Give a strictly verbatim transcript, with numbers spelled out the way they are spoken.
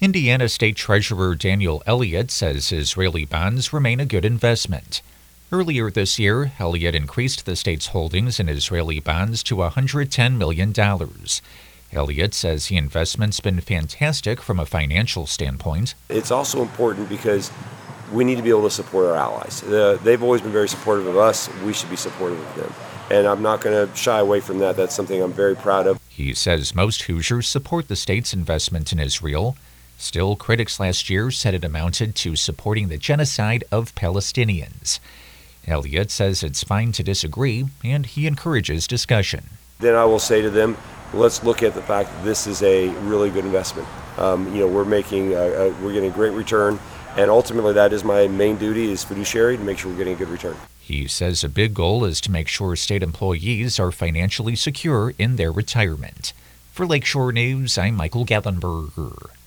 Indiana State Treasurer Daniel Elliott says Israeli bonds remain a good investment. Earlier this year, Elliott increased the state's holdings in Israeli bonds to one hundred ten million dollars. Elliott says the investment's been fantastic from a financial standpoint. It's also important because we need to be able to support our allies. Uh, they've always been very supportive of us. We should be supportive of them. And I'm not going to shy away from that. That's something I'm very proud of. He says most Hoosiers support the state's investment in Israel. Still, critics last year said it amounted to supporting the genocide of Palestinians. Elliott says it's fine to disagree, and he encourages discussion. Then I will say to them, let's look at the fact that this is a really good investment. Um, you know, we're making, a, a, we're getting a great return, and ultimately that is my main duty as fiduciary, to make sure we're getting a good return. He says a big goal is to make sure state employees are financially secure in their retirement. For Lakeshore News, I'm Michael Gallenberger.